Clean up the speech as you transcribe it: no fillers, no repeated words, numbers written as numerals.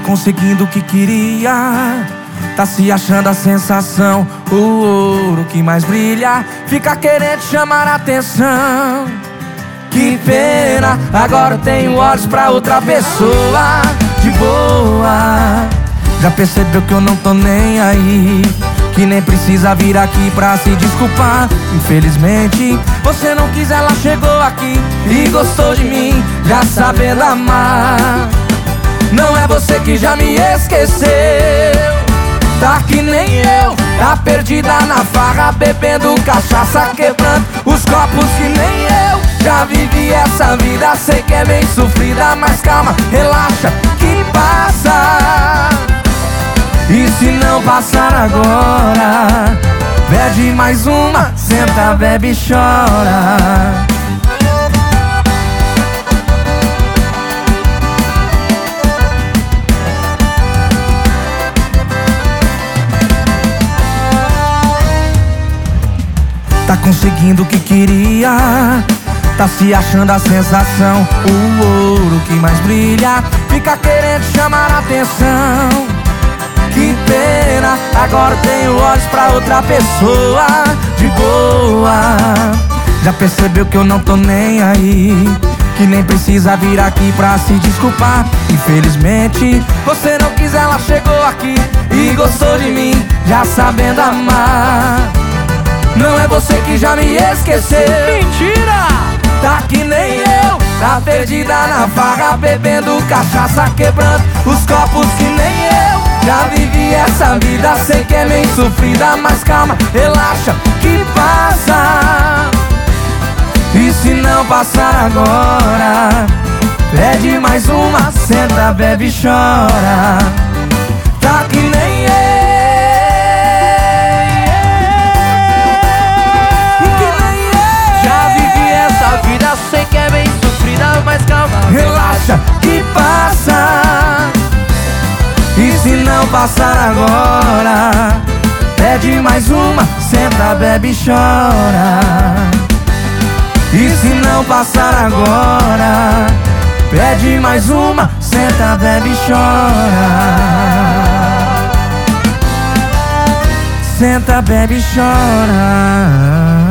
conseguindo o que queria, tá se achando a sensação, o ouro que mais brilha, fica querendo chamar a atenção. Que pena, agora eu tenho olhos pra outra pessoa. De boa, já percebeu que eu não tô nem aí, que nem precisa vir aqui pra se desculpar. Infelizmente, você não quis, ela chegou aqui e gostou de mim, já sabendo amar. Não é você que já me esqueceu, tá que nem eu, tá perdida na farra, bebendo cachaça, quebrando os copos que nem eu. Já vivi essa vida, sei que é bem sofrida, mas calma, relaxa, que passa. E se não passar agora, pede mais uma, senta, bebe e chora. Tá conseguindo o que queria, tá se achando a sensação, o ouro que mais brilha, fica querendo chamar a atenção. Que pena, agora tenho olhos pra outra pessoa. De boa, já percebeu que eu não tô nem aí, que nem precisa vir aqui pra se desculpar. Infelizmente, você não quis, ela chegou aqui e gostou de mim, já sabendo amar. Não é você que já me esqueceu, mentira! tá que nem eu, tá perdida na farra, bebendo cachaça, quebrando os copos que nem eu. Já vivi essa vida, sei que é meio sofrida, mas calma, relaxa, que passa. E se não passar agora, pede mais uma, senta, bebe e chora. Tá que nem eu, sei que é bem sofrida, mas calma, relaxa, que passa. E se não passar agora, pede mais uma, senta, bebe e chora. E se não passar agora, pede mais uma, senta, bebe e chora. Senta, bebe e chora.